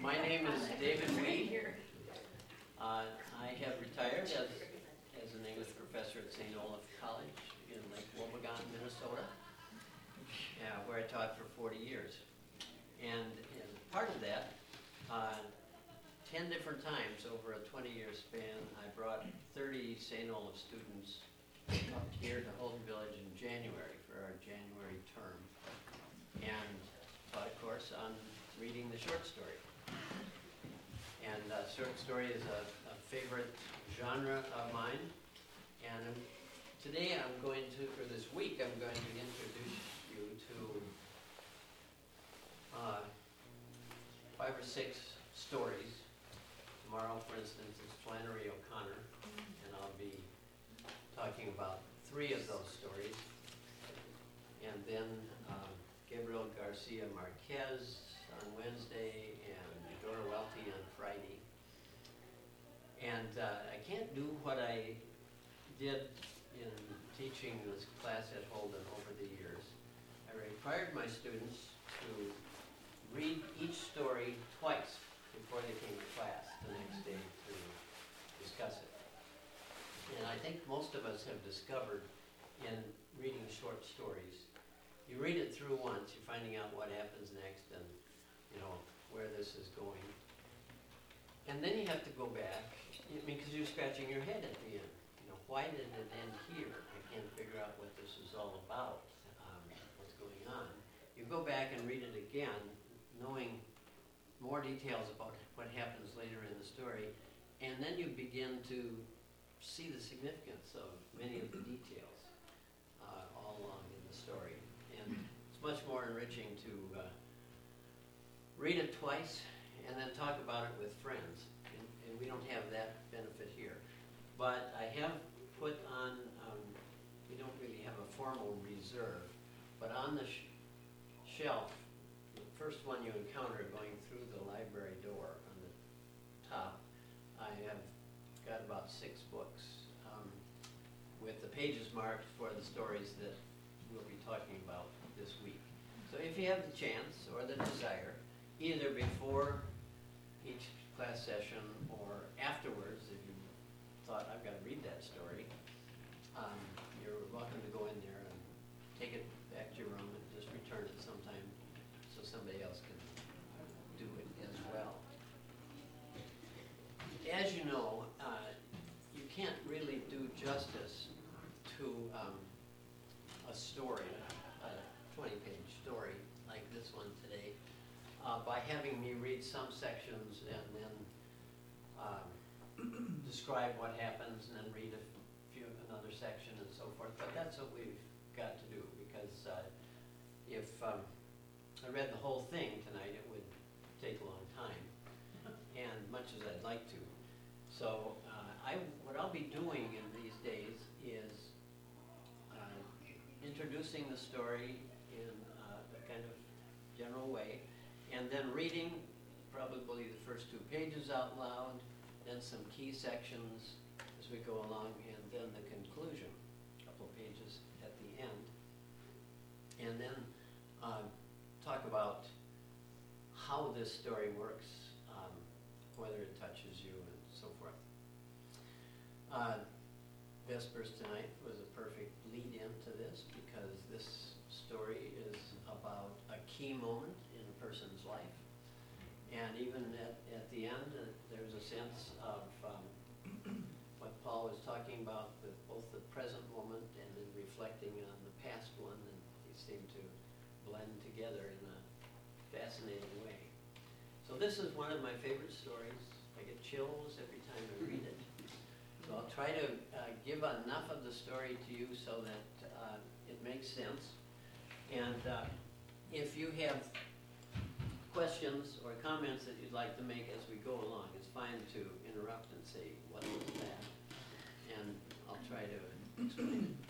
My name is David Weed. I have retired as an English professor at St. Olaf College in Lake Wobegon, Minnesota, where I taught for 40 years. And as part of that, 10 different times over a 20-year span, I brought 30 St. Olaf students up here to Holden Village in January for our January term, and taught a course on reading the short story. And short story is a favorite genre of mine. And today for this week, I'm going to introduce you to 5 or 6 stories. Tomorrow, for instance, is Flannery O'Connor, and I'll be talking about 3 of those stories. And then Gabriel Garcia Marquez on Wednesday and Eudora Welty on Friday. And I can't do what I did in teaching this class at Holden over the years. I required my students to read each story twice before they came to class the next day to discuss it. And I think most of us have discovered in reading short stories, you read it through once, you're finding out what happens next and where this is going. And then you have to go back, because you're scratching your head at the end. Why did it end here? I can't figure out what this is all about, what's going on. You go back and read it again, knowing more details about what happens later in the story, and then you begin to see the significance of many of the details all along in the story. And it's much more enriching to read it twice and then talk about it with friends. And we don't have that benefit here. But I have put on, we don't really have a formal reserve, but on the shelf, the first one you encounter going through the library door on the top, I have got about 6 books with the pages marked for the stories that we'll be talking about this week. So if you have the chance or the desire, either before each class session or afterwards, if you thought, I've got to read that story, you're welcome to go in there and take it back to your room and just return it sometime so somebody else can do it as well. As you know, you can't really do justice to a story, a 20-page story like this one today, by having me read some sections and then describe what happens and then read another section and so forth. But that's what we've got to do, because if I read the whole thing tonight, it would take a long time, and much as I'd like to. So what I'll be doing in these days is introducing the story in a kind of general way, and then reading probably the first 2 pages out loud, then some key sections as we go along, and then the conclusion, a couple pages at the end. And then talk about how this story works, whether it touches you and so forth. Vespers tonight was a perfect lead into this, because this story is about a key moment in a person's life. And even at the end, there's a sense of what Paul was talking about, with both the present moment and then reflecting on the past one, and they seem to blend together in a fascinating way. So this is one of my favorite stories. I get chills every time I read it. So I'll try to give enough of the story to you so that it makes sense. And if you have questions or comments that you'd like to make as we go along, it's fine to interrupt and say, what was that? And I'll try to explain it.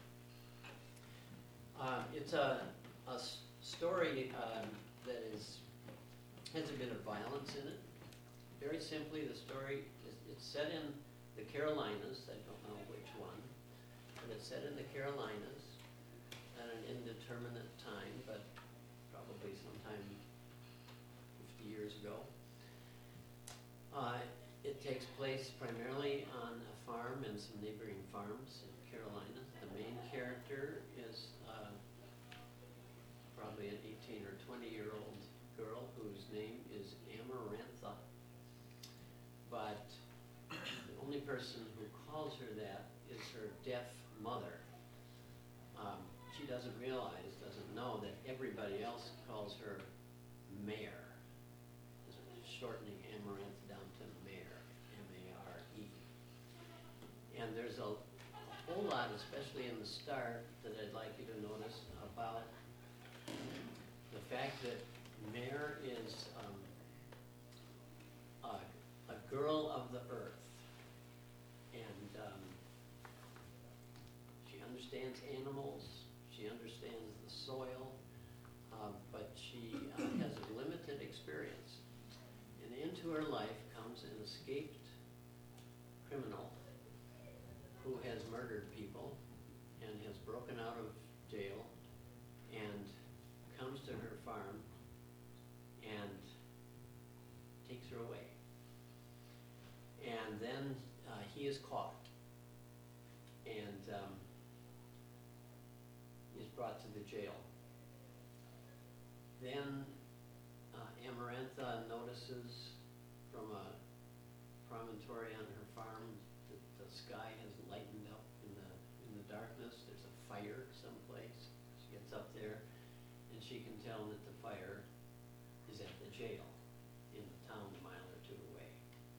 It's a story that has a bit of violence in it. Very simply, the story it's set in the Carolinas. I don't know which one, but it's set in the Carolinas at an indeterminate time, but probably sometime 50 years ago. takes place primarily on a farm and some neighboring farms in Carolina. The main character is probably an 18 or 20-year-old girl whose name is Amarantha. But the only person who calls her that is her deaf mother. She doesn't know that everybody else calls her Mare, shortening Amaranth down to Mare, M-A-R-E. And there's a whole lot, especially in the start, that I'd like you to notice about the fact that Mare is a girl of the earth. And she understands animals, she understands the soil, but she has a limited experience. And into her life comes an escaped criminal who has murdered people and has broken out of jail and comes to her farm and takes her away. And then he is caught and is brought to the jail. Then Amarantha notices from a promontory on her farm that the sky has lightened up in the darkness. There's a fire someplace. She gets up there and she can tell that the fire is at the jail in the town a mile or two away.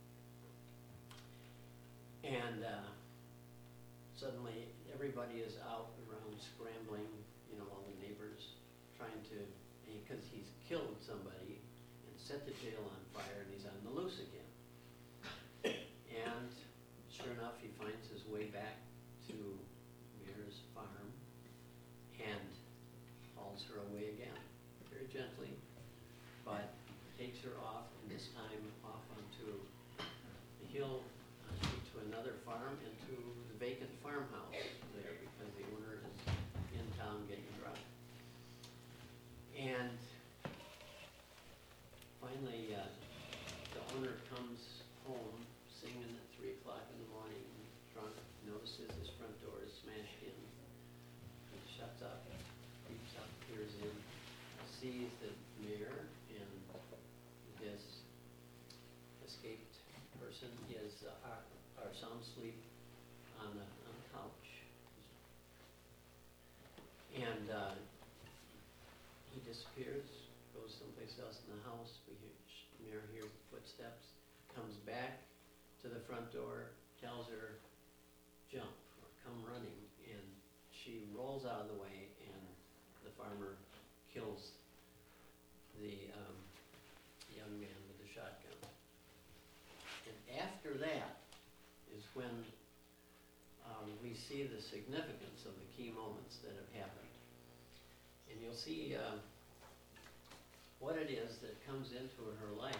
And suddenly everybody is out around scrambling, all the neighbors trying to, because he's killed somebody and set the jail on fire and he's on the loose again. And sure enough, he finds his way back to Mare's farm and hauls her away again, very gently, but takes her off, and this time off onto the hill to another farm and to the vacant farmhouse there because the owner is in town getting drunk. And finally, the owner comes home singing at 3 o'clock in the morning, drunk, notices his front door is smashed in. He shuts up, creeps up, peers in, sees the Mare and this escaped person are sound asleep on the couch. And he disappears, goes someplace else in the house. Mare hears footsteps, comes back to the front door, tells her, jump, or come running, and she rolls out of the way, and the farmer kills the young man with the shotgun. And after that is when we see the significance of the key moments that have happened. And you'll see what it is that comes into her life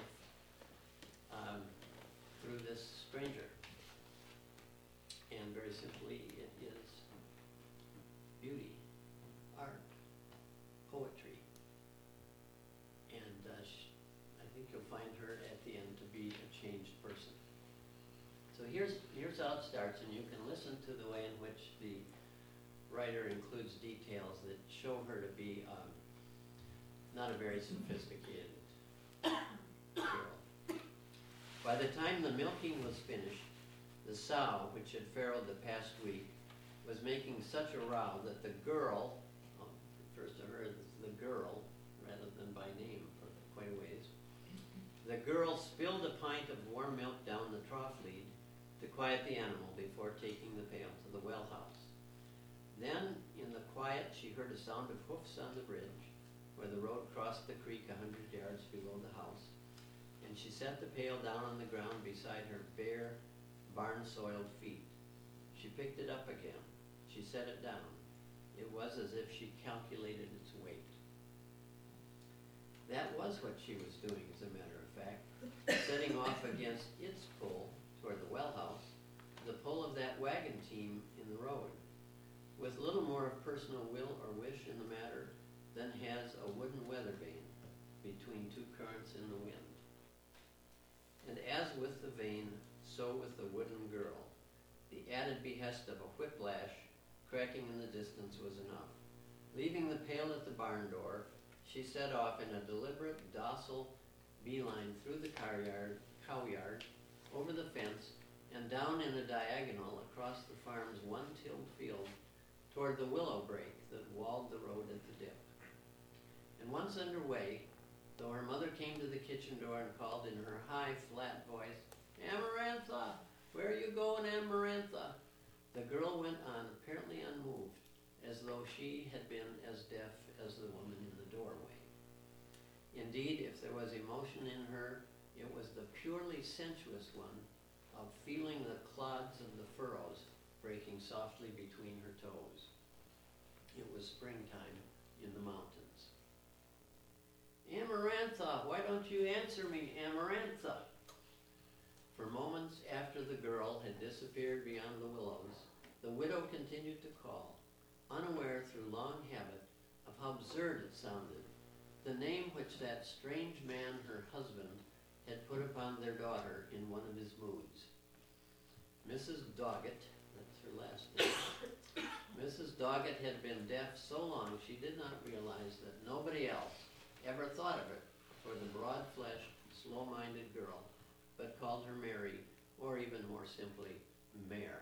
through this stranger. And very simply, it is beauty, art, poetry. And I think you'll find her at the end to be a changed person. So here's how it starts, and you can listen to the way in which the writer includes details that show her to be not a very sophisticated girl. By the time the milking was finished, the sow, which had farrowed the past week, was making such a row that the girl, refers to her as the girl rather than by name for quite a ways, the girl spilled a pint of warm milk down the trough lead to quiet the animal before taking the pail to the well house. Then, in the quiet, she heard a sound of hoofs on the bridge, where the road crossed the creek 100 yards below the house, and she set the pail down on the ground beside her bare, barn-soiled feet. She picked it up again. She set it down. It was as if she calculated its weight. That was what she was doing, as a matter of fact, setting off against its pull toward the well house, the pull of that wagon team in the road, with little more of personal will or wish in the matter than has a wooden weather vane between two currents in the wind. And as with the vane, so with the wooden girl. The added behest of a whiplash cracking in the distance was enough. Leaving the pail at the barn door, she set off in a deliberate, docile beeline through the cowyard, over the fence, and down in a diagonal across the farm's one-tilled field toward the willow brake that walled the road at the dip. And once underway, though her mother came to the kitchen door and called in her high, flat voice, "Amarantha, where are you going, Amarantha?" the girl went on, apparently unmoved, as though she had been as deaf as the woman in the doorway. Indeed, if there was emotion in her, it was the purely sensuous one of feeling the clods of the furrows breaking softly between her toes. It was springtime in the mountains. "Amarantha, why don't you answer me, Amarantha?" For moments after the girl had disappeared beyond the willows, the widow continued to call, unaware through long habit of how absurd it sounded, the name which that strange man, her husband, had put upon their daughter in one of his moods. Mrs. Doggett, that's her last name, Mrs. Doggett had been deaf so long she did not realize that nobody else ever thought of it for the broad-fleshed, slow-minded girl, but called her Mary, or even more simply, Mare.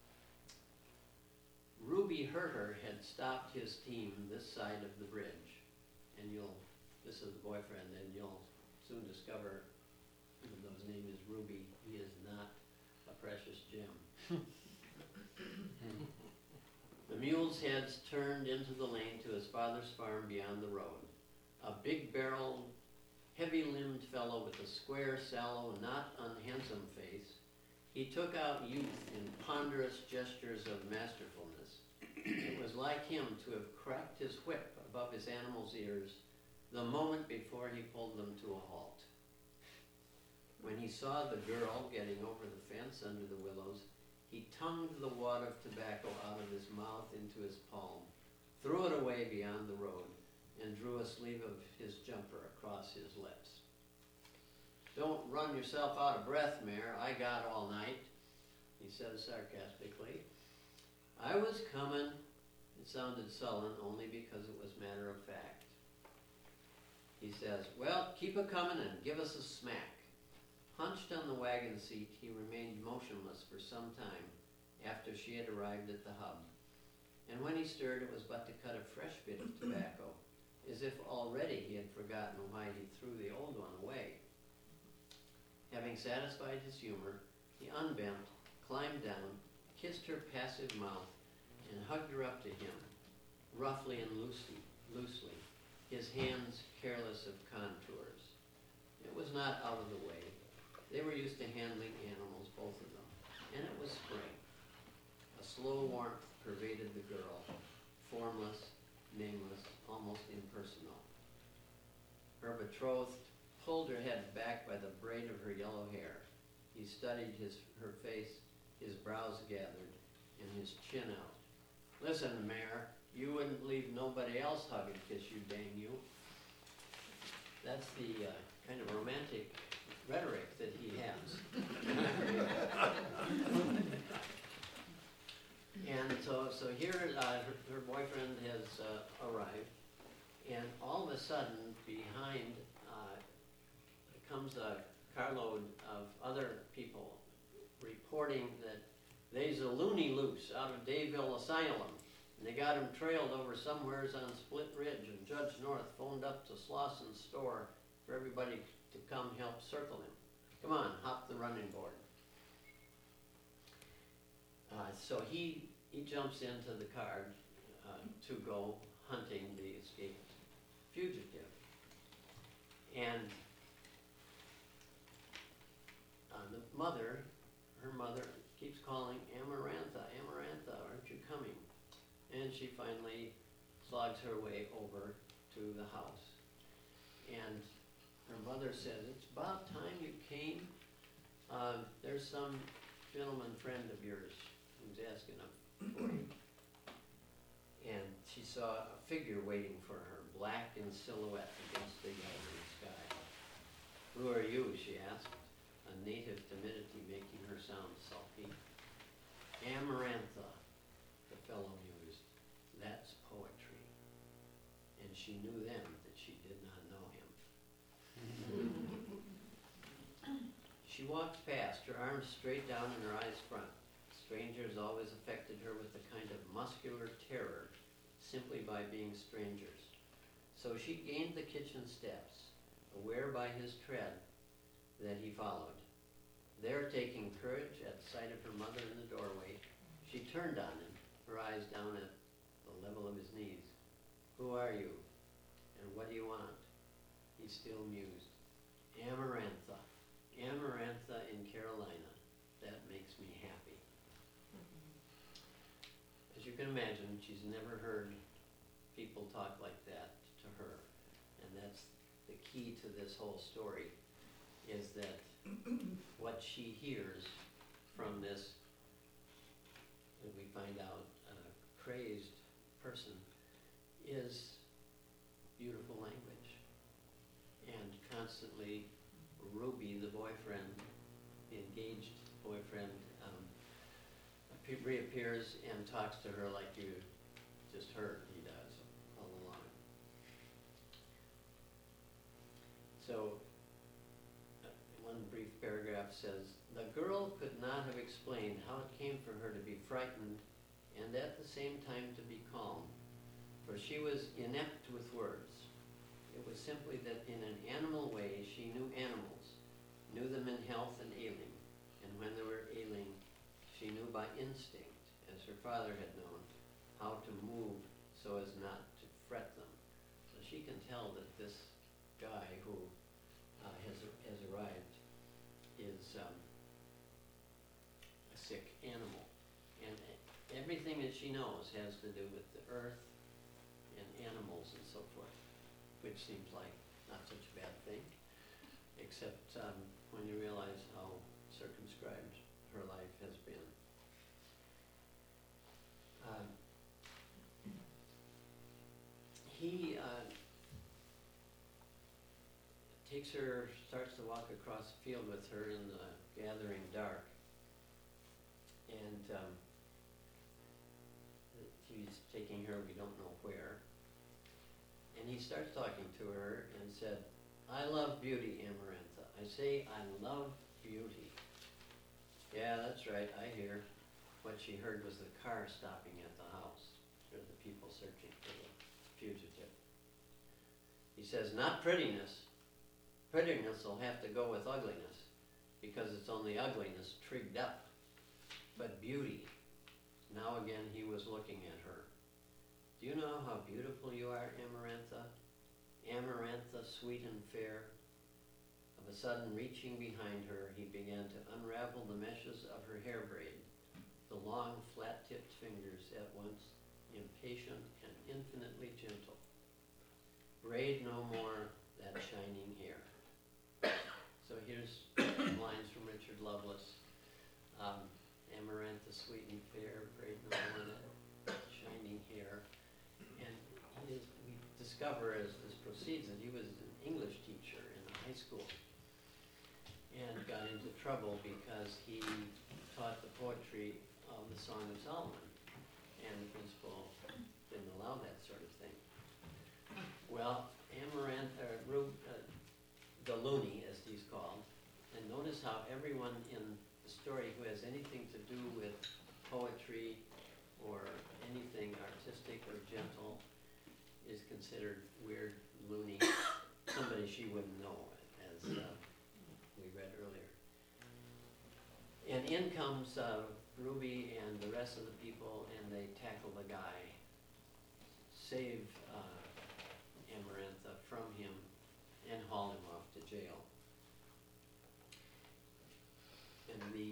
Ruby Herter had stopped his team this side of the bridge, and this is the boyfriend, and you'll soon discover, even though his name is Ruby, he is not a precious gem. The mule's heads turned into the lane to his father's farm beyond the road. A big-barreled, heavy-limbed fellow with a square, sallow, not unhandsome face, he took out youth in ponderous gestures of masterfulness. It was like him to have cracked his whip above his animal's ears the moment before he pulled them to a halt. When he saw the girl getting over the fence under the willows, he tongued the wad of tobacco out of his mouth into his palm, threw it away beyond the road, and drew a sleeve of his jumper across his lips. "Don't run yourself out of breath, Mare. I got all night," he said sarcastically. "I was coming." It sounded sullen only because it was matter of fact. He says, "Well, keep a coming and give us a smack." Hunched on the wagon seat, he remained motionless for some time after she had arrived at the hub. And when he stirred, it was but to cut a fresh bit of tobacco, as if already he had forgotten why he threw the old one away. Having satisfied his humor, he unbent, climbed down, kissed her passive mouth, and hugged her up to him, roughly and loosely, his hands careless of contours. It was not out of the way. They were used to handling animals, both of them, and it was spring. A slow warmth pervaded the girl, formless, nameless, almost impersonal. Her betrothed pulled her head back by the braid of her yellow hair. He studied her face, his brows gathered, and his chin out. "Listen, Mare, you wouldn't leave nobody else hug and kiss you, dang you." That's the kind of romantic rhetoric that he has. And so here her boyfriend has arrived, and all of a sudden behind comes a carload of other people reporting that there's a loony loose out of Dayville Asylum, and they got him trailed over somewheres on Split Ridge, and Judge North phoned up to Slausson's store for everybody to come help circle him. Come on, hop the running board. So he jumps into the car to go hunting the escaped fugitive. And her mother keeps calling, "Amarantha, Amarantha, aren't you coming?" And she finally slogs her way over to the house. And her mother says, "It's about time you came. There's some gentleman friend of yours who's asking for you." And she saw a figure waiting for her, black in silhouette against the gathering sky. "Who are you?" she asked. a native timidity making her sound sulky. Amarantha, the fellow mused, that's poetry. And she knew then that she did not know him. She walked past, her arms straight down and her eyes front. Strangers always affected her with a kind of muscular terror, simply by being strangers. So she gained the kitchen steps, aware by his tread that he followed. There, taking courage at sight of her mother in the doorway, she turned on him, her eyes down at the level of his knees. Who are you? And what do you want? He still mused. Amarantha. Amarantha in Carolina. That makes me happy. As you can imagine, she's never heard people talk like that to her. And that's the key to this whole story, is that what she hears from this, that we find out, crazed person, is beautiful language. And constantly, Ruby, the boyfriend, the engaged boyfriend, reappears and talks to her like you just heard he does all along. So, one brief paragraph says, the girl could not have explained how it came for her to be frightened and at the same time to be calm, for she was inept with words. It was simply that in an animal way she knew animals, knew them in health and ailing, and when they were ailing, she knew by instinct, as her father had known, how to move so as not to fret them. So she can tell that this guy who has arrived is a sick animal. And everything that she knows has to do with the earth and animals and so forth, which seems like not such a bad thing, except when you realize how circumscribed her life has been. He takes her, starts to walk across the field with her in the gathering dark, and he's taking her, we don't know where, and he starts talking to her and said, I love beauty, Amarantha. I say I love beauty. Yeah, that's right, I hear. What she heard was the car stopping at the house. There are the people searching for the fugitive. He says, not prettiness. Prettiness will have to go with ugliness, because it's only ugliness trigged up. But beauty. Now again he was looking at her. Do you know how beautiful you are, Amarantha? Amarantha, sweet and fair. Of a sudden, reaching behind her, he began to unravel the meshes of her hair braid, the long, flat-tipped fingers at once impatient and infinitely gentle. Braid no more that shining hair. So here's lines from Richard Lovelace. Amarantha, sweet and fair, braid no more that shining hair. And we discover as this proceeds that he was an English teacher in a high school and got into trouble because he taught the poetry of the Song of Solomon, and the principal didn't allow that sort of thing. Well, the loony, as he's called, and notice how everyone in the story who has anything to do with poetry or anything artistic or gentle is considered weird, loony, somebody she wouldn't know, as we read earlier. And in comes Ruby and the rest of the people, and they tackle the guy, save Amarantha from him, and haul him off to jail. And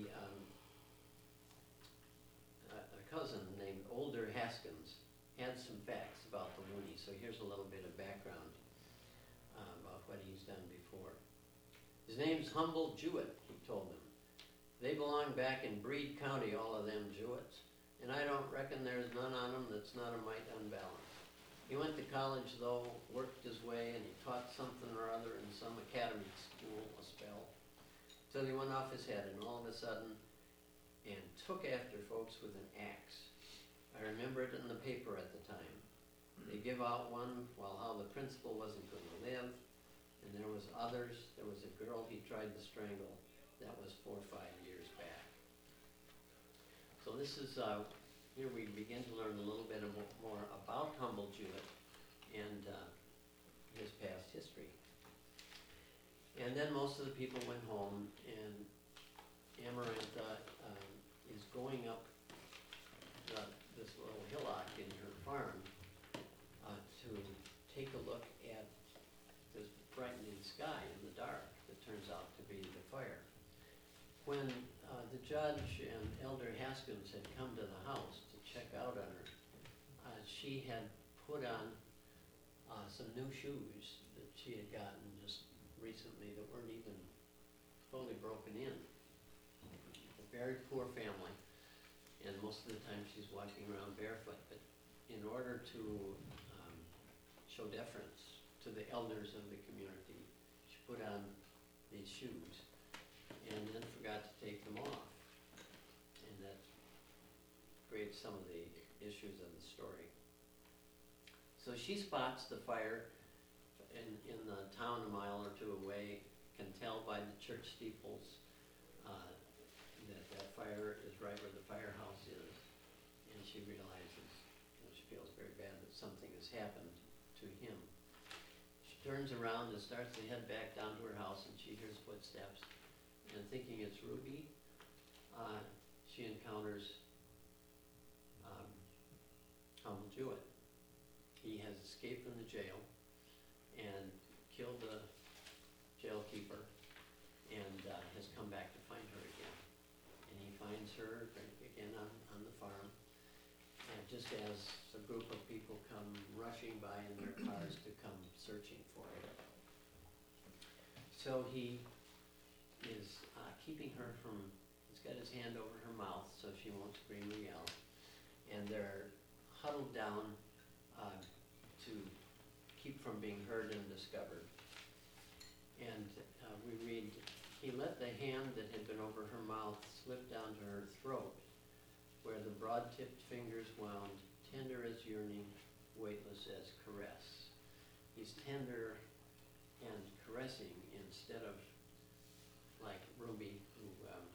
a cousin named Older Haskins had some facts about the loony, so here's a little bit of background about what he's done before. His name's Humble Jewett, he told them. They belong back in Breed County, all of them Jewetts, and I don't reckon there's none on them that's not a mite unbalanced. He went to college, though, worked his way, and he taught something or other in some academy school a spell. To So he went off his head and all of a sudden, and took after folks with an axe. I remember it in the paper at the time. They give out one, well, how the principal wasn't going to live, and there was others. There was a girl he tried to strangle. That was 4 or 5 years back. So this is, here we begin to learn a little bit more about Humble Jewett and his past history. And then most of the people went home, and Amarantha is going up this little hillock in her farm to take a look at this brightening sky in the dark that turns out to be the fire. When the judge and Elder Haskins had come to the house to check out on her, she had put on some new shoes that she had gotten just recently that weren't even fully broken in. A very poor family, and most of the time she's walking around barefoot, but in order to show deference to the elders of the community, she put on these shoes and then forgot to take them off. And that creates some of the issues of the story. So she spots the fire in the town a mile or two away, can tell by the church steeples that fire is right where the firehouse is, and she realizes, she feels very bad that something has happened to him. She turns around and starts to head back down to her house, and she hears footsteps, and thinking it's Ruby, she encounters Humble Jewett. He has escaped from the jail and killed the jail keeper, and has come back to find her again. And he finds her again on the farm, and just as a group of people come rushing by in their cars to come searching for her. So he is keeping her from, he's got his hand over her mouth so she won't scream or yell, and they're huddled down to keep from being heard and discovered. And we read, he let the hand that had been over her mouth slip down to her throat, where the broad-tipped fingers wound, tender as yearning, weightless as caress. He's tender and caressing instead of like Ruby, who,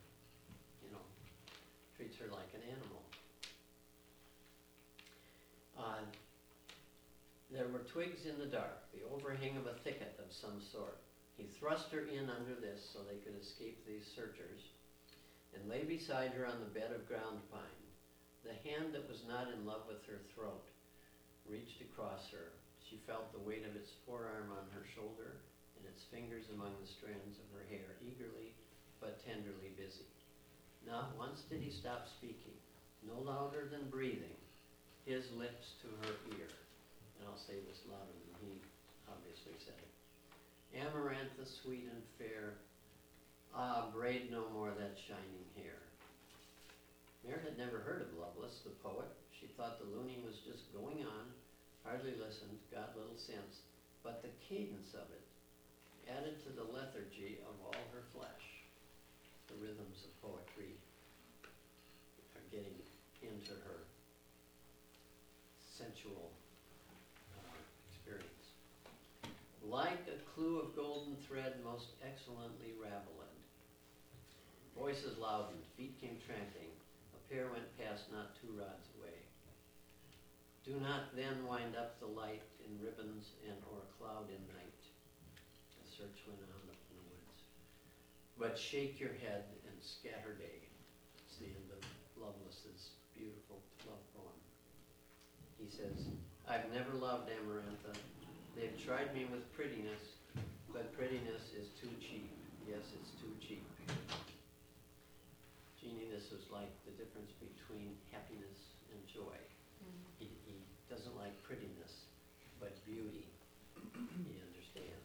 treats her like an animal. There were twigs in the dark, the overhang of a thicket of some sort. He thrust her in under this so they could escape these searchers, and lay beside her on the bed of ground pine. The hand that was not in love with her throat reached across her. She felt the weight of its forearm on her shoulder, and its fingers among the strands of her hair, eagerly but tenderly busy. Not once did he stop speaking, no louder than breathing, his lips to her ear. And I'll say this louder than he obviously said it. Amarantha, sweet and fair, braid no more that shining hair. Mary had never heard of Lovelace, the poet. She thought the looning was just going on, hardly listened, got little sense, but the cadence of it added to the lethargy of all her flesh. The rhythms of poetry are getting into her sensual experience. Like a clue of golden thread most excellently raveled. Voices loudened, feet came tramping. A pair went past not 2 rods away. Do not then wind up the light in ribbons and or cloud in night. The search went on up in the woods. But shake your head and scatter day. It's the end of Lovelace's beautiful love poem. He says, I've never loved Amarantha. They've tried me with prettiness, but prettiness is too cheap. Yes, it's too cheap. Jeannie, this was like the difference between happiness and joy. He doesn't like prettiness, but beauty he understands.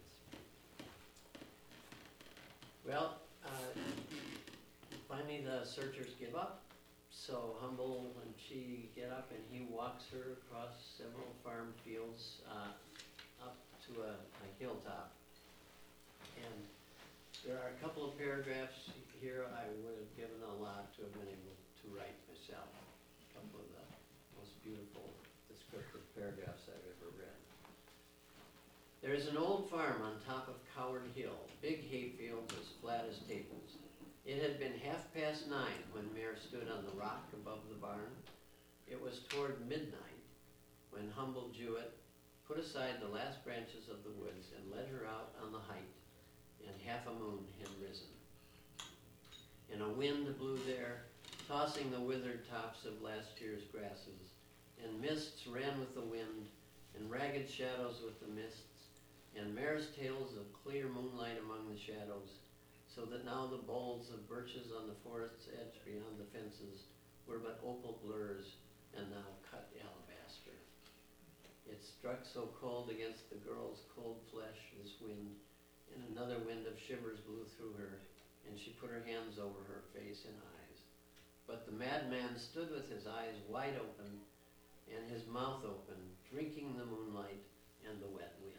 Well, finally the searchers give up. So Humble and she get up, and he walks her across several farm fields up to a hilltop. And There are a couple of paragraphs here I would have given a lot to have been able to write myself. A couple of the most beautiful descriptive paragraphs I've ever read. There is an old farm on top of Coward Hill, big hayfields as flat as tables. It had been 9:30 when Mare stood on the rock above the barn. It was toward midnight when humble Jewett put aside the last branches of the woods and led her out on the height, and half a moon had risen. And a wind blew there, tossing the withered tops of last year's grasses, and mists ran with the wind, and ragged shadows with the mists, and mare's tails of clear moonlight among the shadows, so that now the boles of birches on the forest's edge beyond the fences were but opal blurs, and now cut alabaster. It struck so cold against the girl's cold flesh, this wind, and another wind of shivers blew through her, and she put her hands over her face and eyes. But the madman stood with his eyes wide open and his mouth open, drinking the moonlight and the wet wind.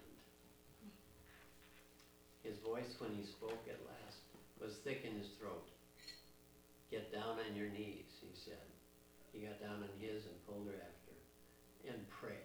His voice, when he spoke at last, was thick in his throat. "Get down on your knees," he said. He got down on his and pulled her after. "And pray."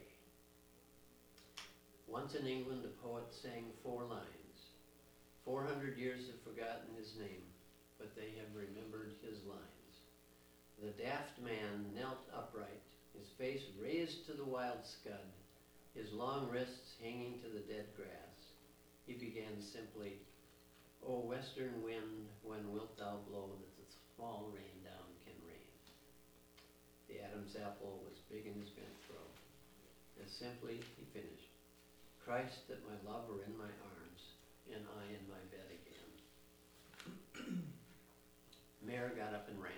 Once in England, a poet sang 4 lines. 400 years have forgotten his name, but they have remembered his lines. The daft man knelt upright, his face raised to the wild scud, his long wrists hanging to the dead grass. He began simply, "O western wind, when wilt thou blow that the small rain down can rain?" The Adam's apple was big in his bent throat. As simply he finished, "Christ, that my love were in my arms, and I in my bed again." Mare got up and ran.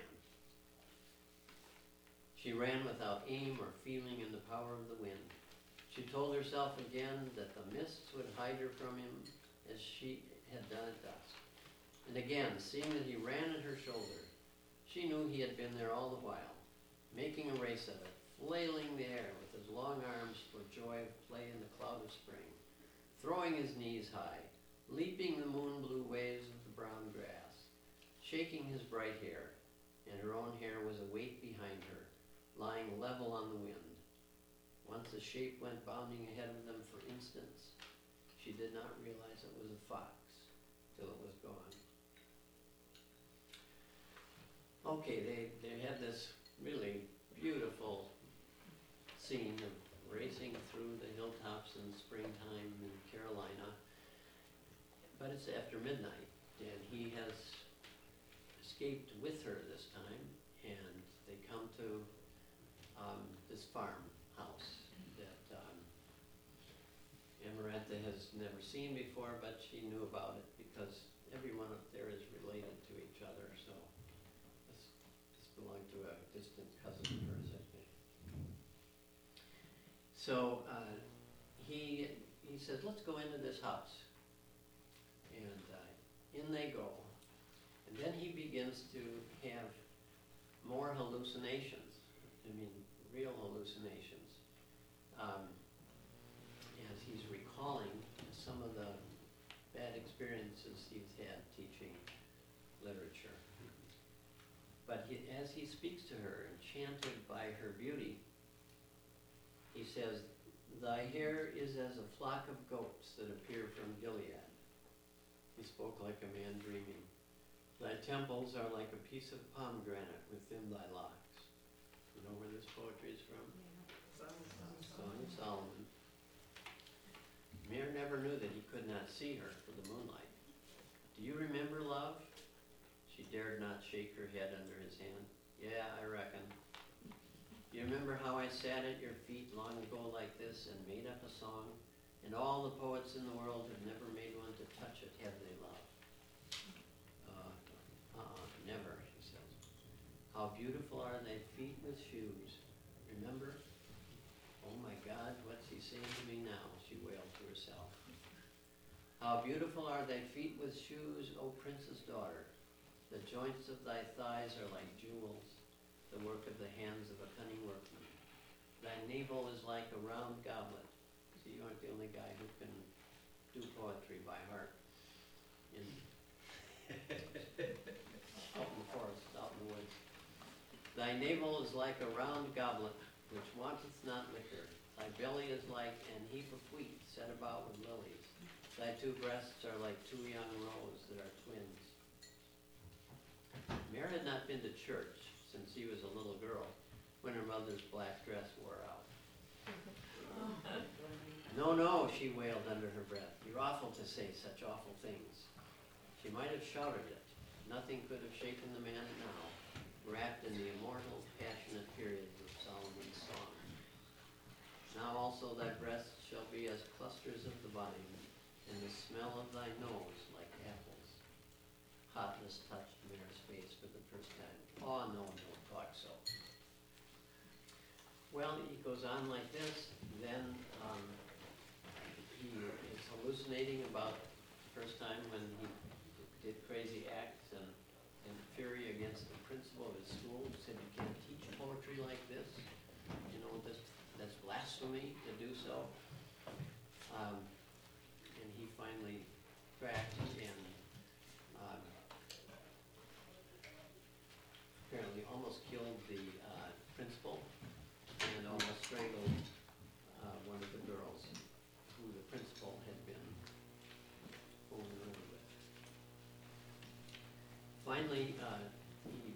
She ran without aim or feeling in the power of the wind. She told herself again that the mists would hide her from him as she had done at dusk. And again, seeing that he ran at her shoulder, she knew he had been there all the while, making a race of it, flailing the air with his long arms for joy of play in the cloud of spring, throwing his knees high, leaping the moon-blue waves of the brown grass, shaking his bright hair, and her own hair was a weight behind her, lying level on the wind. Once a shape went bounding ahead of them for instants. She did not realize it was a fox till it was gone. Okay, they had this really beautiful scene of racing through the hilltops in springtime in Carolina. But it's after midnight, and he has escaped with her this time, and they come to this farmhouse that Amarantha has never seen before, but she knew about it because everyone up there is related to each other, so this belonged to a distant cousin of hers, I think. So he says, "Let's go into this house." And in they go. And then he begins to have more hallucinations. I mean, real hallucinations. As he's recalling some of the bad experiences he's had teaching literature. But as he speaks to her, enchanted by her beauty, he says, "Thy hair is as a flock of goats that appear from Gilead." He spoke like a man dreaming. "Thy temples are like a piece of pomegranate within thy locks." You know where this poetry is from? Song of Solomon. Mare never knew that he could not see her for the moonlight. "Do you remember, love?" She dared not shake her head under his hand. "Yeah, I reckon. Do you remember how I sat at your feet long ago like this and made up a song? And all the poets in the world have never made one to touch it, have they, love?" Never, she says. "How beautiful are thy feet with shoes. Remember? Oh my God, what's he saying to me now?" she wailed to herself. "How beautiful are thy feet with shoes, O princess daughter. The joints of thy thighs are like jewels, the work of the hands of a cunning workman. Thy navel is like a round goblet." See, you aren't the only guy who can do poetry by heart in Thy navel is like a round goblet, which wanteth not liquor. Thy belly is like an heap of wheat, set about with lilies. Thy two breasts are like two young roes that are twins. Mare had not been to church since she was a little girl, when her mother's black dress wore out. No, no, she wailed under her breath. You're awful to say such awful things. She might have shouted it. Nothing could have shaken the man now, wrapped in the immortal, passionate periods of Solomon's song. Now also thy breasts shall be as clusters of the vine, and the smell of thy nose like apples. Hotness touched Mare's face for the first time. Oh, no, don't talk so. Well, he goes on like this, then he is hallucinating about the first time when he did crazy acts and in fury against the principal of his school, who said you can't teach poetry like this. You know, that's blasphemy to do so. And he finally cracked and apparently almost killed the principal and almost strangled one of the girls who the principal had been fooling around with. Finally, he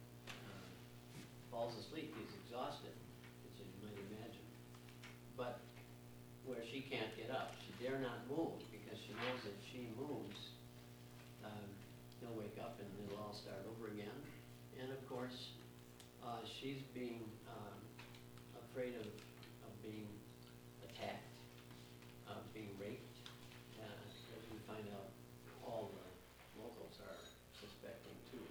falls asleep. He's exhausted, as you might imagine. But where she can't get up, she dare not move because she knows if she moves, he'll wake up and it'll all start over again. And of course, she's being afraid of being attacked, being raped. As we find out, all the locals are suspecting too.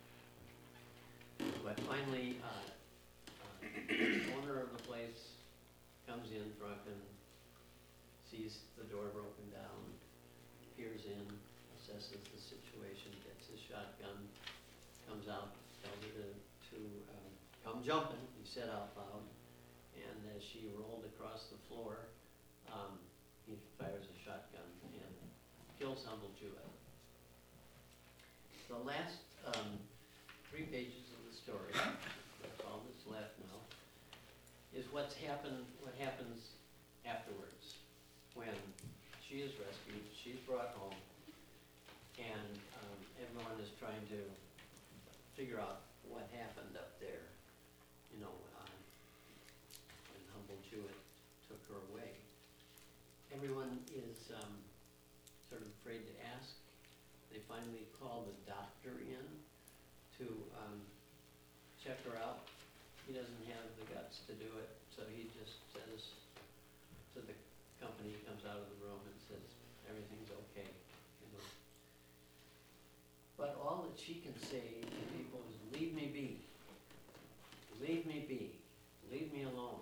But finally, the owner of the place comes in drunken, sees the door broken down, peers in, assesses the situation, gets his shotgun, comes out, tells her to come jumping, he said out loud, and as she rolled across the floor, he fires a shotgun and kills Humble Jewett. The last 3 pages of the story, that's all that's left now, is what happens afterwards when she is rescued, she's brought home, and everyone is trying to figure out what happened up there, you know, when Humble Jewett took her away. Everyone is sort of afraid to ask. They finally call the doctor in to check her out. He doesn't have the guts to do it, so he just says to the company, he comes out of the room and says, everything's okay, you know. But all that she can say to people is, leave me be, leave me be, leave me alone.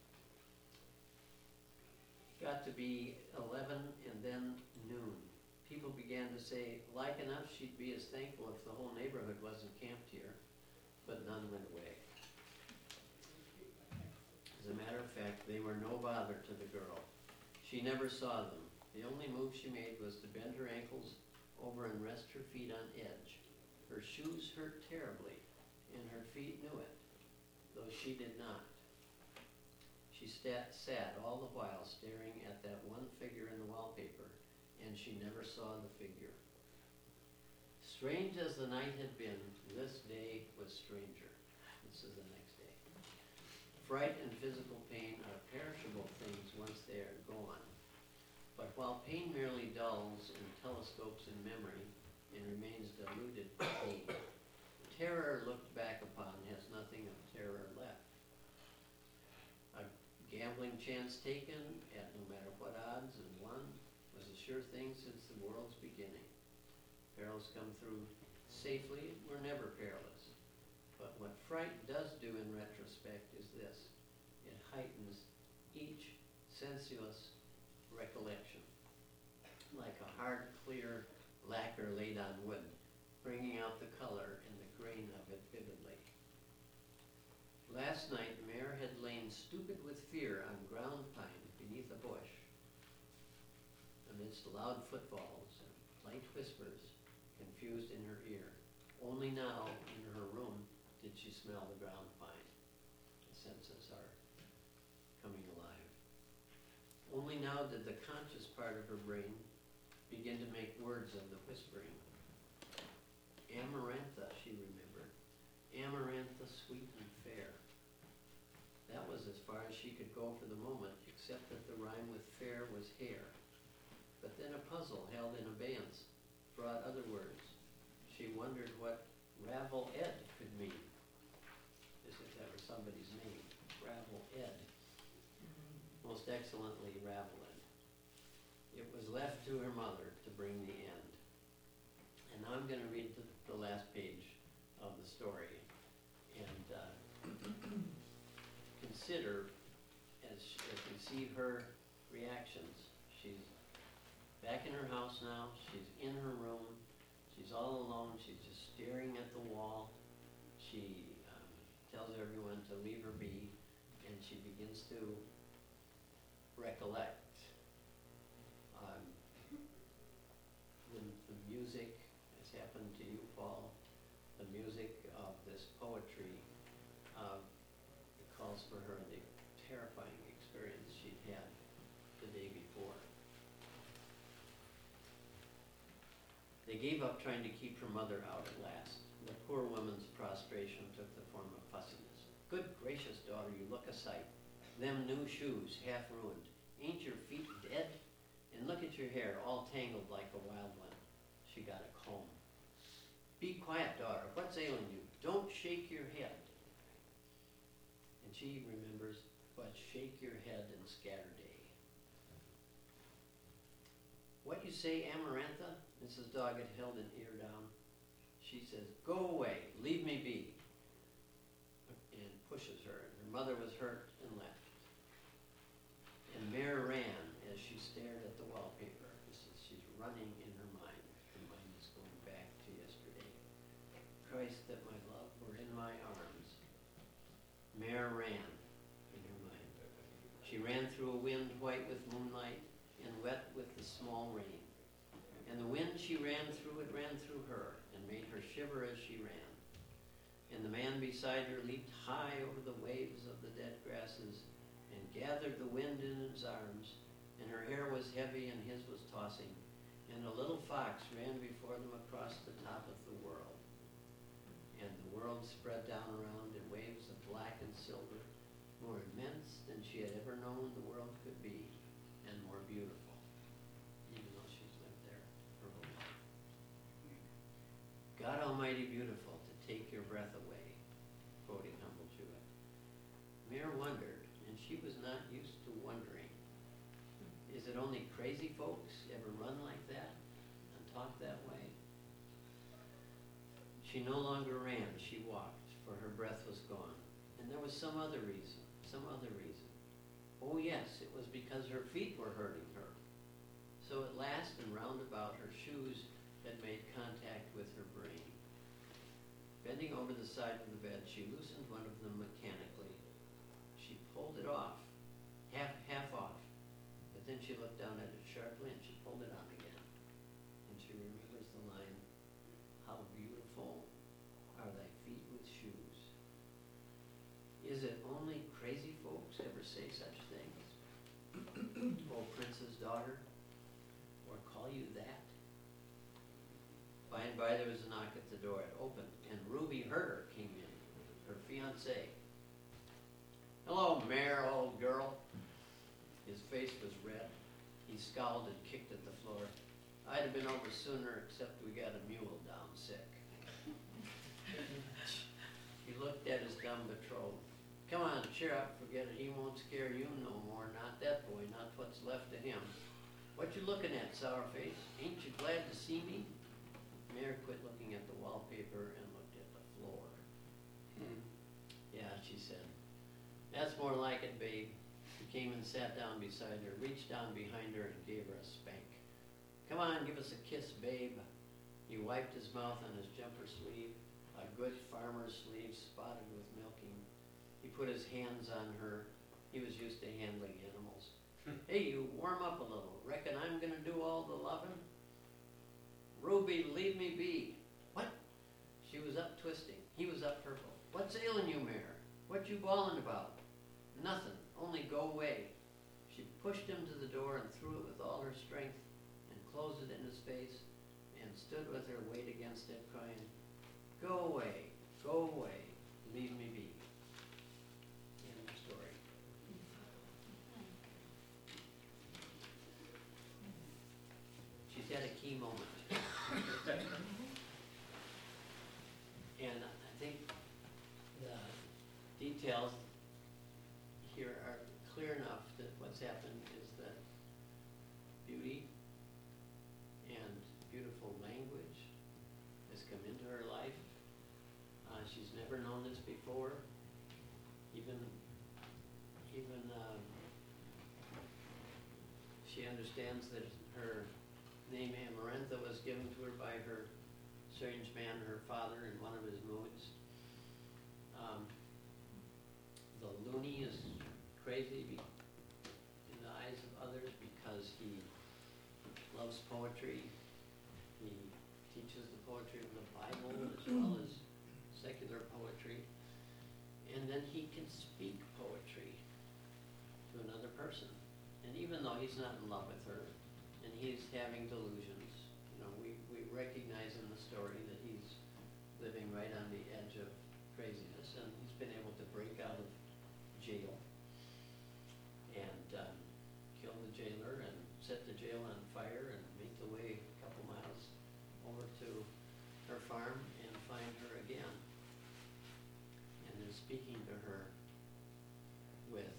It got to be 11 and then noon. People began to say, like enough she'd be as thankful if the whole neighborhood wasn't camped here, but none went away. As a matter of fact, they were no bother to the girl. She never saw them. The only move she made was to bend her ankles over and rest her feet on edge. Her shoes hurt terribly, and her feet knew it, though she did not. She sat all the while staring at that one figure in the wallpaper, and she never saw the figure. Strange as the night had been, this day was stranger. This is the next day. Fright and physical pain are perishable things once they are gone. But while pain merely dulls and telescopes in memory and remains diluted pain, terror looked back upon has nothing of terror left. A gambling chance taken at no matter what odds and won was a sure thing since the world's beginning. Perils come through safely were never perilous. But what fright does do in retrospect is this. It heightens each sensuous recollection, like a hard, clear lacquer laid on wood, bringing out the color and the grain of it vividly. Last night, Mare had lain stupid with fear on ground pine beneath a bush, amidst loud footfalls and light whispers confused in her ear. Only now, in her room, did did she smell the ground fine. The senses are coming alive. Only now did the conscious part of her brain begin to make words of the whispering. Amarantha, she remembered. Amarantha, sweet and fair. That was as far as she could go for the moment, except that the rhyme with fair was hair. But then a puzzle held in abeyance brought other words. She wondered what Ravel Ed could mean. As if that were somebody's name. Ravel Ed. Most excellently Raveled. It was left to her mother to bring the end. And now I'm going to read the last page of the story and consider, as we see her reactions. She's back in her house now. She's in her room. She's all alone. She's just staring at the wall. She tells everyone to leave her be, and she begins to recollect. The music has happened to you, Paul. The music of this poetry calls for her the terrifying experience she'd had the day before. They gave up trying to keep her mother out at last. The poor woman's prostration took the form of fussiness. Good gracious, daughter, you look a sight. Them new shoes, half ruined. Ain't your feet dead? And look at your hair, all tangled like a wild one. She got a comb. Be quiet, daughter. What's ailing you? Don't shake your head. And she remembers, but shake your head and scatter day. What you say, Amarantha? Mrs. Doggett held an ear down. She says, go away, leave me be. And pushes her. And her mother was hurt and left. And Mare ran as she stared at the wallpaper. She's running in her mind. Her mind is going back to yesterday. Christ, that my love were in my arms. Mare ran in her mind. She ran through a wind white with moonlight and wet with the small rain. And the wind she ran through, it ran through her and made her shiver as she ran. And the man beside her leaped high over the waves of the dead grasses and gathered the wind in his arms, and her hair was heavy and his was tossing, and a little fox ran before them across the top of the world. And the world spread down around in waves of black and silver, more immense than she had ever known the world could be, and more beautiful, even though she's lived there her whole life. God Almighty beautiful, to take your breath away, quoting Humble Jewett. Mare wondered, and she was not used to wondering. Is it only crazy folks ever run like that and talk that way? She no longer ran, she walked, for her breath was gone. And there was some other reason. Oh yes, it was because her feet were hurting her. So at last and round about, her shoes had made contact with her brain. Bending over the side of the bed, she loosened one of them mechanically. She pulled it off, half off. But then she looked down at it sharply and she pulled it on again. And she remembers the line, how beautiful are thy feet with shoes. Is it only crazy folks ever say such things? Oh, prince's daughter, or call you that? By and by there was a knock at the door. It opened, and Ruby Herder came in, her fiancé. Hello, Mare, old girl. His face was red. He scowled and kicked at the floor. I'd have been over sooner, except we got a mule down sick. He looked at his dumb betrothed. Come on, cheer up, forget it. He won't scare you no more. Not that boy, not what's left of him. What you looking at, sour face? Ain't you glad to see me? Mare quit looking at the wallpaper and looked at the floor. Yeah, she said. That's more like it, babe. He came and sat down beside her, reached down behind her and gave her a spank. Come on, give us a kiss, babe. He wiped his mouth on his jumper sleeve, a good farmer's sleeve spotted with milking. He put his hands on her. He was used to handling animals. Hey, you warm up a little. Reckon I'm gonna do all the loving? Ruby, leave me be. What? She was up twisting. He was up purple. What's ailing you, Mayor? What you bawling about? Nothing, only go away. She pushed him to the door and threw it with all her strength and closed it in his face and stood with her weight against it, crying, go away, leave me be. End of story. She's had a key moment. And I think the details here are clear enough that what's happened is that beauty and beautiful language has come into her life. She's never known this before. Even she understands that her name Amarantha was given to her by her strange man, her father, in one of his moods. The loony is crazy in the eyes of others because he loves poetry. He teaches the poetry of the Bible as well as secular poetry. And then he can speak poetry to another person. And even though he's not in love with her and he's having delusions, we recognize in the story that he's living right on the edge of craziness, and he's been able to break out of jail and kill the jailer and set the jail on fire and make the way a couple miles over to her farm and find her again. And is speaking to her with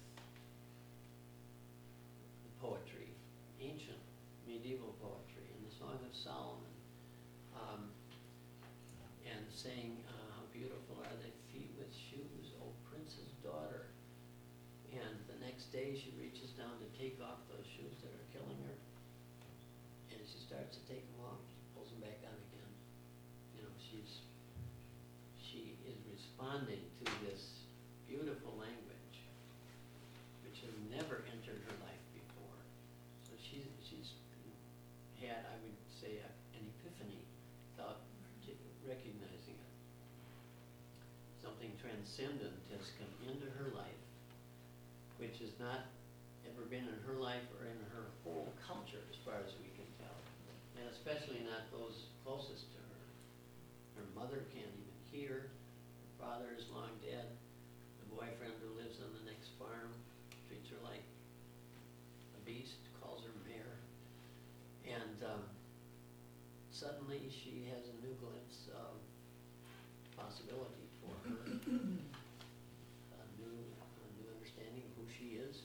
poetry, ancient medieval poetry, in the Song of Solomon, and saying, how beautiful are thy feet with shoes, O prince's daughter. And the next day she reaches down to take off those shoes that are killing her, and she starts to take them off, she pulls them back on again. She is responding to this beautiful language, which has never entered her life before. So she's had, I would say, an epiphany without recognizing it. Something transcendent has come into her life, which has not ever been in her life or in her whole culture as far as we can tell, and especially not those closest to her. Her mother can't even hear, her father is long dead, the boyfriend who lives on the next farm treats her like a beast, calls her Mare, and suddenly she has a new glimpse of possibility for her, a new understanding of who she is.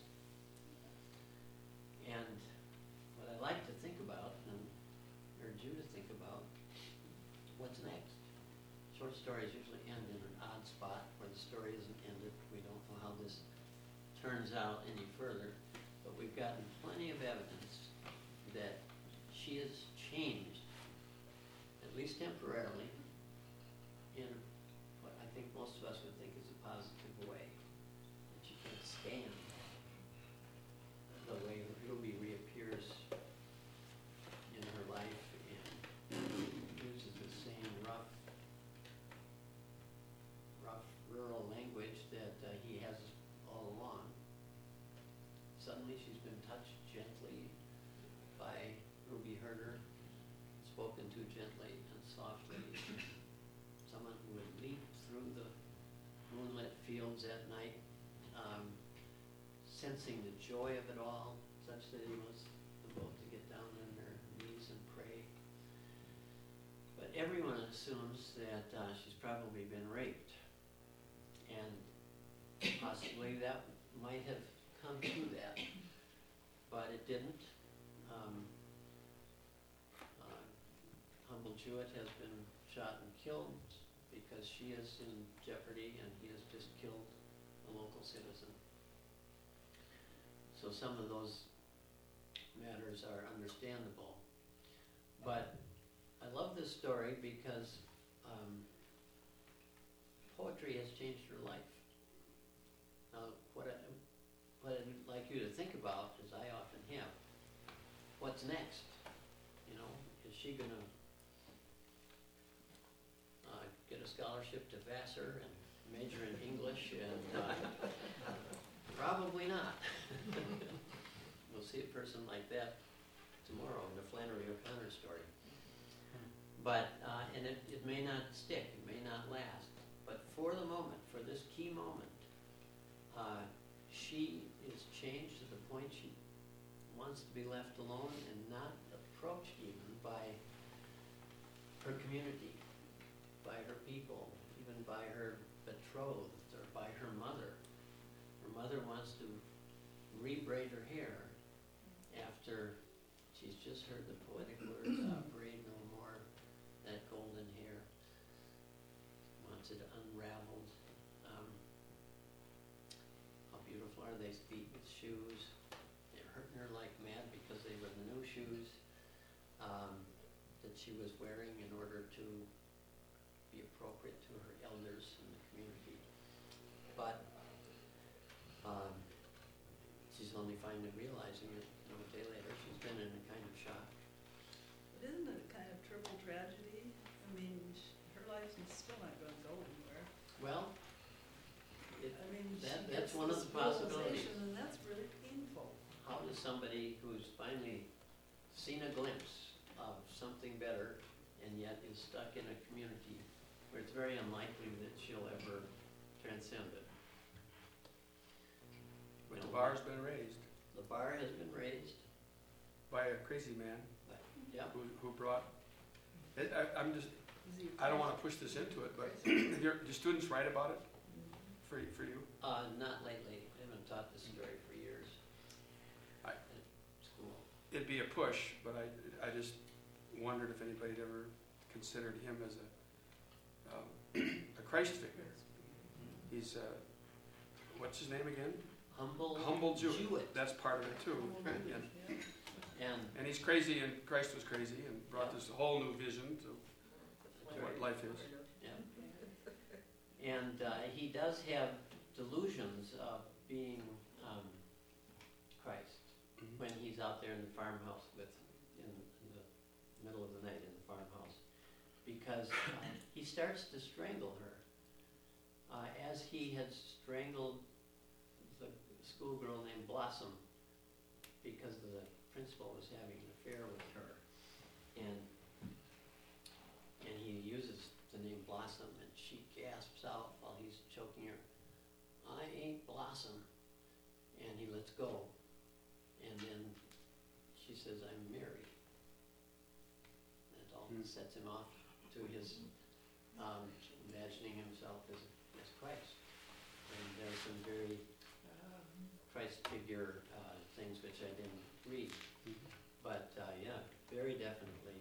And what I like to think about, and urge you to think about, what's next? Short stories usually end in an odd spot where the story isn't ended. We don't know how this turns out any further, but we've gotten plenty of evidence that she has changed, at least temporarily, in what I think most of us would think is a positive way. That she can't stand the way Ruby reappears in her life and uses the same rough rural language that he has all along. Suddenly she's been touched gently by Ruby Herder, spoken to gently and softly. Someone who would leap through the moonlit fields at night, sensing the joy of it all, such that he wants them both to get down on their knees and pray. But everyone assumes that she's probably been raped, and possibly that might have come to that, but it didn't. Humble Jewett has been shot and killed because she is in jeopardy and he has just killed a local citizen. So some of those matters are understandable. But I love this story because poetry has changed her life. Now, what I'd like you to think about, as I often have, what's next? Is she going to get a scholarship to Vassar and major in English, and probably not. We'll see a person like that tomorrow in the Flannery O'Connor story. But, and it may not stick, it may not last, but for the moment, for this key moment, she is changed to the point she wants to be left alone and not approached even by her community, by her people, even by her betrothed or by her mother. Her mother wants to rebraid her hair after she's just heard the poetic words, braid no more that golden hair. Wants it unraveled. How beautiful are these feet with shoes? They're hurting her like mad because they were the new shoes that she was wearing in order to be appropriate to her elders in the community. But she's only finally realizing it, a day later. She's been in a kind of shock. But isn't it a kind of triple tragedy? I mean, her life's still not going to go anywhere. Well, I mean, that's one of the possibilities. And that's really painful. How does somebody who's finally seen a glimpse of something better and yet is stuck in a community where it's very unlikely that she'll ever transcend it? But the bar's been raised The bar has been raised. by a crazy man Yeah. who brought, I'm just, Is he I don't want to push this into it, but do students write about it for you? Not lately. I haven't taught this story for years. I- At school. It'd be a push, but I just wondered if anybody'd ever considered him as a Christ figure. He's, what's his name again? Humble Jewett. Jewett. That's part of it too. Yeah. And And he's crazy, and Christ was crazy, and brought Yeah. this whole new vision to That's what right. life is. Yeah. And he does have delusions of being Christ Mhm. when he's out there in the farmhouse in the middle of the night in the farmhouse, because he starts to strangle her, as he had strangled the schoolgirl named Blossom, because the principal was having an affair with her, and he uses the name Blossom, and she gasps out while he's choking her, "I ain't Blossom," and he lets go, and then she says, "I'm Mary." That all sets him off to his imagining himself as Christ, and there's some very Christ figure things which I didn't read, but yeah, very definitely.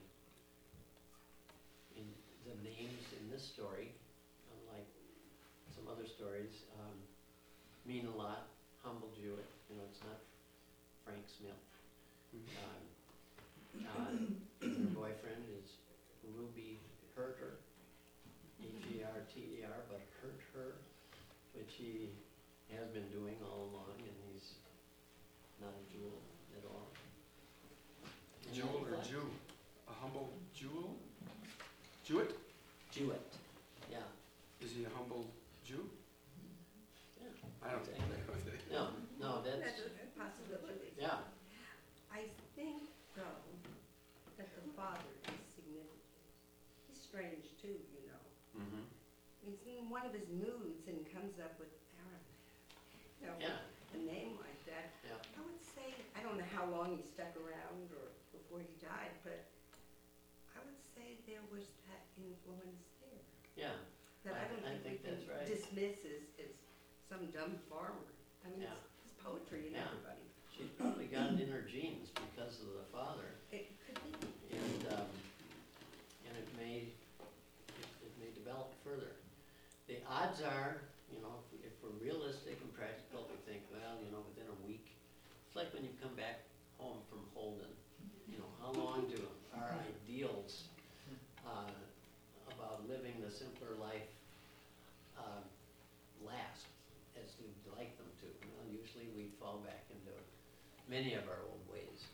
In the names in this story, unlike some other stories, mean a lot. Humble Jewett, it's not Frank Smith. Her boyfriend is Ruby Herter, Herter, but hurt her, which he has been doing all along, and he's not a jewel at all. And Jewel or what? Jew? A humble jewel? Jewett? Jewett, yeah. Is he a humble Jew? Yeah. I don't think. No, that's, That's a possibility. yeah, I think, though, that the father is significant. He's strange, too, mm-hmm, He's in one of his moods and comes up with Aaron. yeah, A name like that. yeah. I would say, I don't know how long he stuck around or before he died, but I would say there was that influence there. Yeah, That I don't I think we think that's can right. dismiss as some dumb farmer. I mean, Yeah. it's poetry in Yeah. everybody. She's probably got it in her genes because of the father, It could be. and it may develop further. The odds are, if we're realistic and practical, we think, well, within a week, it's like when you come back home from Holden. How long do our ideals about living the simpler life last as we'd like them to? Usually we fall back into many of our old ways.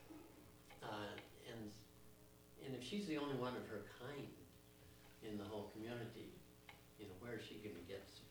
And if she's the only one of her kind in the whole community, where is she going to get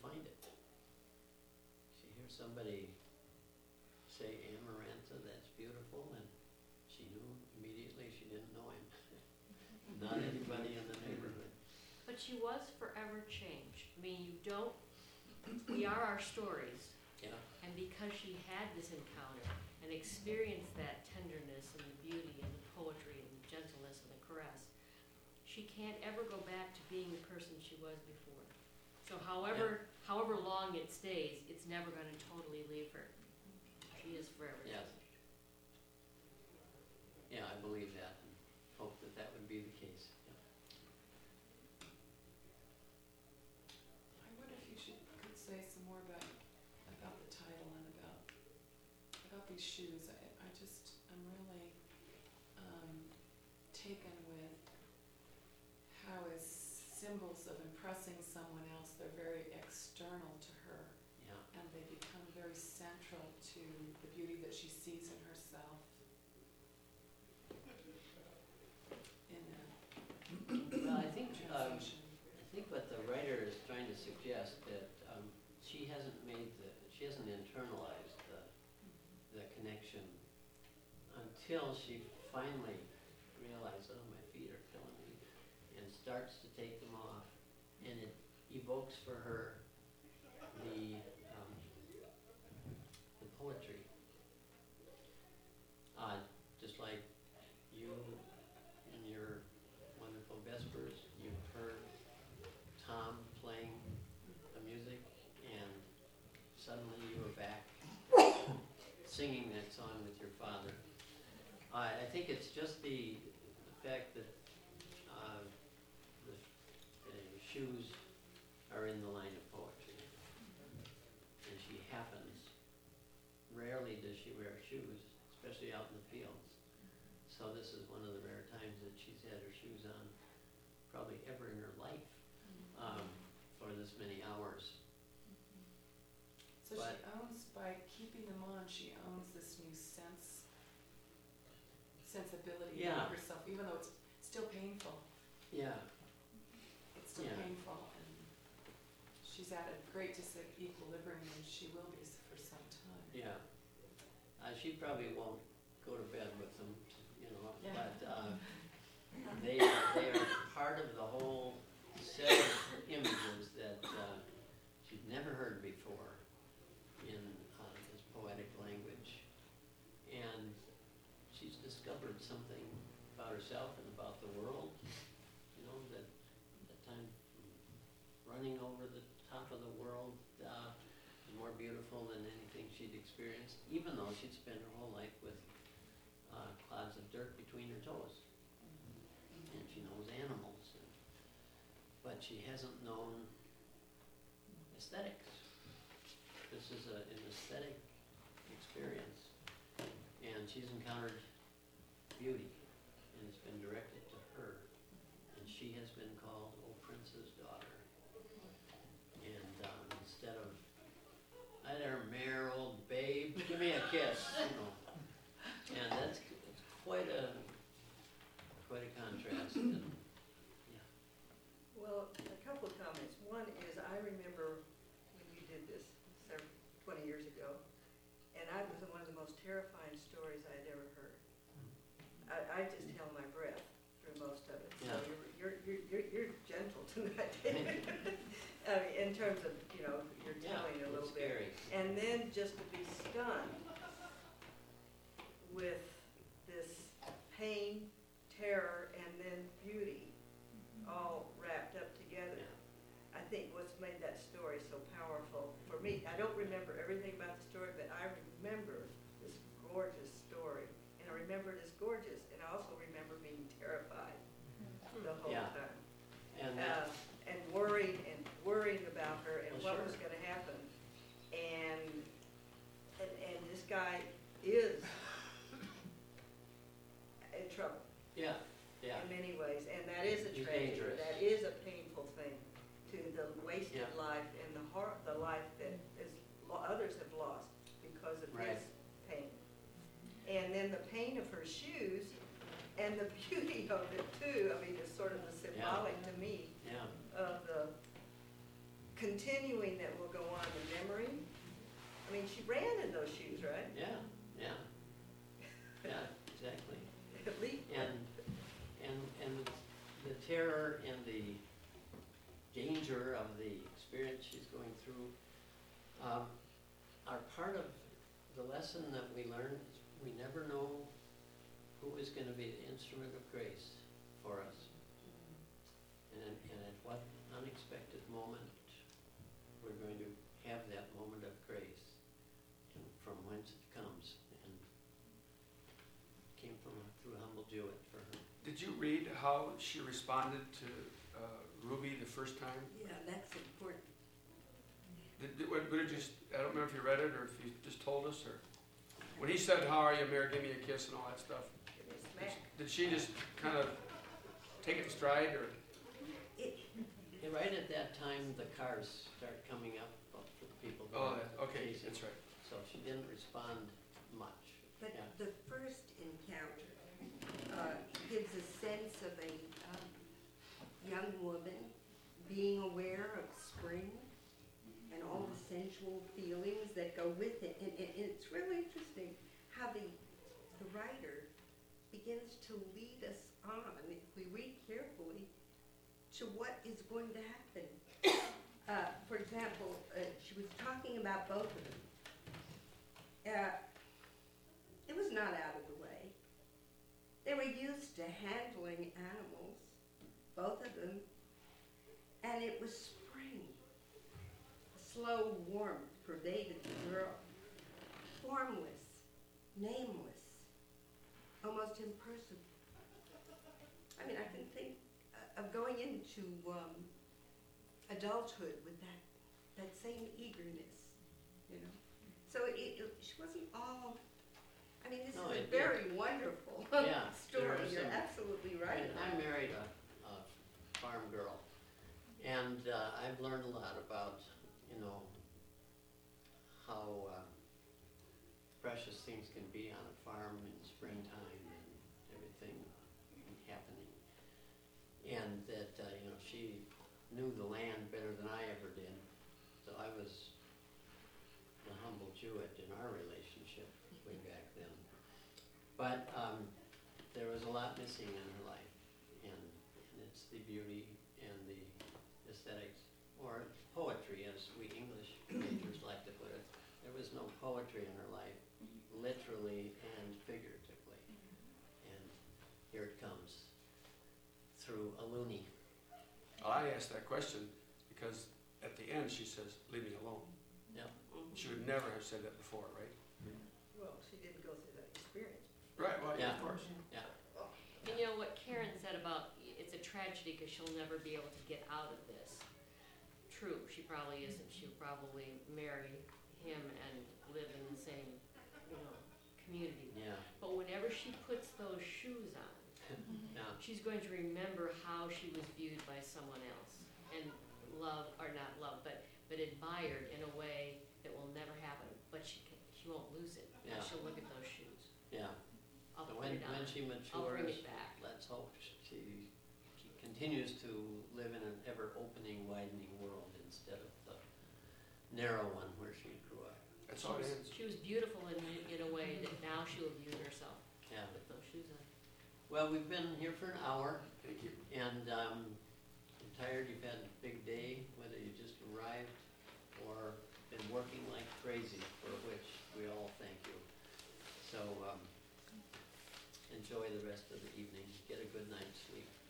find it. She hears somebody say Amarantha, that's beautiful, and she knew immediately she didn't know him. Not anybody in the neighborhood. But she was forever changed. I mean, you don't, we are our stories, Yeah, and because she had this encounter and experienced that tenderness and the beauty and the poetry and the gentleness and the caress, she can't ever go back to being the person she was before. So however long it stays, it's never gonna totally leave her. She is forever yeah. changed. Yeah, I believe that and hope that that would be the case. Yeah. I wonder if you could say some more about the title and about these shoes. I'm really taken with how as symbols of impressing someone else, they're very external to her, Yeah. and they become very central to the beauty that she sees in herself. Well, I think Translation. what the writer is trying to suggest that she hasn't internalized the connection until she finally realizes, oh, my feet are killing me, and starts to take them off, and it evokes for her the poetry. Just like you in your wonderful Vespers, you've heard Tom playing the music, and suddenly you were back singing that song with your father. I think it's just the fact that the shoes are in the line of poetry, and she happens. Rarely does she wear shoes, especially out in the fields. So this is one of the rare times that she's had her shoes on, probably ever in her life, for this many hours. So But- she owns, by keeping them on, she owns this new sensibility Yeah. about herself, even though it's still painful. Yeah, It's still Yeah. painful, and she's at a great disequilibrium, and she will be for some time. yeah. She probably won't go to bed with them, Yeah. but they are part of the whole set of images that she'd never heard before in this poetic language. And she's discovered something about herself and about the world, that time running over the top of the world is more beautiful than anything she'd experienced, even though she'd spent her whole life with clods of dirt between her toes. And she knows animals, but she hasn't known aesthetics. This is an aesthetic experience, and she's encountered beauty, and it's been directed to her, and she has been called "O Prince's daughter." And instead of "Hi there, mare, old babe, give me a kiss," and it's quite a contrast. And, Well, a couple of comments. One is, I remember when you did this 20 years ago, and it was one of the most terrifying stories I had ever heard. I just held my breath through most of it. So Yeah. you're gentle tonight, David. I mean, in terms of, you're telling a little it's bit. scary. And then just to be stunned with this pain, terror, and then beauty all wrapped up together. Yeah. I think what's made that story so powerful for me, I don't remember everything about the story, but I remember this gorgeous story. And I remember it as gorgeous, and I also remember being terrified the whole Yeah. time. And And worrying about her and Well, what was sure. gonna happen. And this guy is in trouble yeah, in many ways, and that is a He's tragedy. dangerous. That is a painful thing, to the wasted Yeah. life and the life that others have lost because of Right. his pain. And then the pain of her shoes and the beauty of it too. I mean, it's sort of the symbolic to me yeah, of the continuing that will go on the memory. I mean, she ran in those shoes, right? Yeah, yeah. Yeah, exactly. At least. And the terror and the danger of the experience she's going through are part of the lesson that we learn. We never know who is going to be the instrument of grace for us, and at what unexpected moment we're going to have that moment of grace, and from whence it comes. And it came through humble Jewett for her. Did you read how she responded to Ruby the first time? Yeah, that's important. What did you, I don't remember if you read it or if you just told us, or when he said, "How are you, Mary? Give me a kiss," and all that stuff. Give me a smack. Did she just kind of take it in stride, or? And right at that time, the cars start coming up for the people. Oh, okay, chasing. that's right. So she didn't respond much. But Yeah. the first encounter gives a sense of a young woman being aware of spring and all the sensual feelings that go with it. And it's really interesting how the writer begins to lead us on, if we read carefully, to what is going to happen. For example, she was talking about both of them. It was not out of the way. They were used to handling animals, both of them, and it was spring. A slow warmth pervaded the girl, formless, nameless, almost impersonal. I mean, I can think of going into adulthood with that same eagerness, you know. So she wasn't all. I mean, this No, is a it- very wonderful Yeah, there story. are You're some- absolutely right. I married a farm girl, and I've learned a lot about, how precious things can be on a farm in springtime and everything happening. And that, she knew the land better than I ever did. So I was the humble Jewett in our relationship way back then. But there was a lot missing in her life, and it's the beauty and the aesthetics, or poetry, as we English majors like to put it. There was no poetry in her life, literally and figuratively. And here it comes, through a loony. I asked that question because at the end she says, "Leave me alone." Yeah. She would never have said that before, right? Well, she didn't go through that experience. Right, well, yeah, Yeah. of course. Yeah. And you know what Karen said about, it's a tragedy because she'll never be able to get out of this. True, she probably isn't. She'll probably marry him and live in the same, community. Yeah. But whenever she puts those shoes on, Yeah. she's going to remember how she was viewed by someone else and loved, or not loved, but admired in a way that will never happen. But she won't lose it. Yeah. She'll look at those shoes. Yeah. I'll So put it on. when she I'll bring matures, it back. let's hope she continues to live in an ever-opening, widening world instead of the narrow one where she grew up. That's how it ends. She was beautiful in a way that now she'll view herself Yeah. with those shoes on. Well, we've been here for an hour, Thank you. and I'm tired. You've had a big day, whether you just arrived or been working like crazy, for which we all thank you. So enjoy the rest of the evening. Get a good night's sleep.